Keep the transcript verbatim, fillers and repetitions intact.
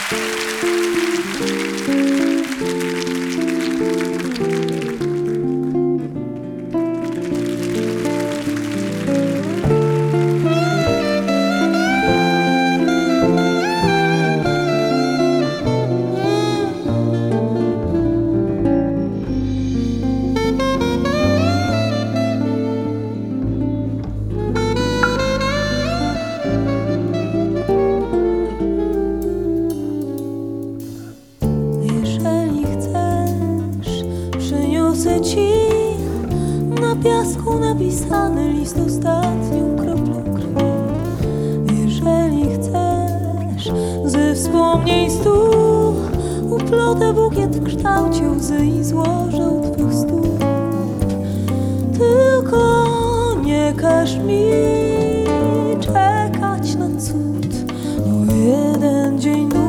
Przyniosę ci na piasku napisany list ostatnią kroplą krwi. Jeżeli chcesz, ze wspomnień stu uplotę bukiet w kształcie łzy i złożę u twych stóp. Tylko nie każ mi czekać.